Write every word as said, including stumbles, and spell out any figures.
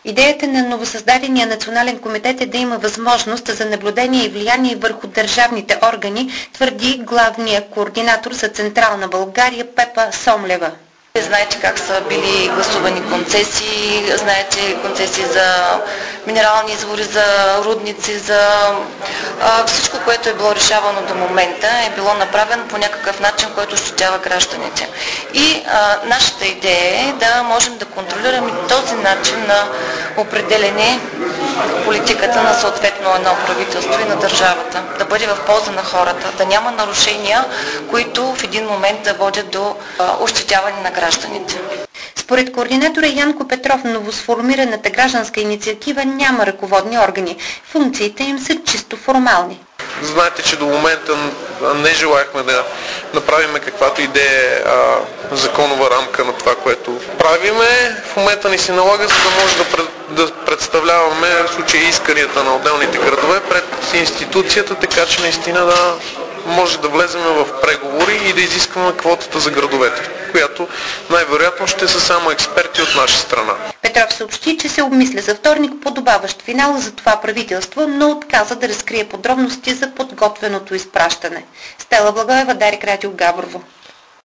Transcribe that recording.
Идеята на новосъздадения национален комитет е да има възможност за наблюдение и влияние върху държавните органи, твърди главният координатор за Централна България Пепа Сомлева. Знаете как са били гласувани концесии, знаете концесии за минерални извори, за рудници, за а, всичко, което е било решавано до момента, е било направено по някакъв начин, който ощетява гражданите. И а, нашата идея е да можем да контролираме този начин на определене политиката на съответно едно правителство и на държавата, да бъде в полза на хората, да няма нарушения, които в един момент да водят до а, ощетяване на гражданите. Според координатора Янко Петров, новосформираната гражданска инициатива няма ръководни органи. Функциите им са чисто формални. Знаете, че до момента не желаяхме да направим каквато и да е законова рамка на това, което правиме. В момента ни се налага, за да може да, пред, да представляваме в случая исканията на отделните градове пред институцията, така че наистина да може да влезем в преговори и да изискваме квотата за градовете, която най-вероятно ще са само експерти от наша страна. Петров съобщи, че се обмисля за вторник подобаващ финал за това правителство, но отказа да разкрие подробности за подготвеното изпращане. Стела Благоева, Дарик Радио, Габрово.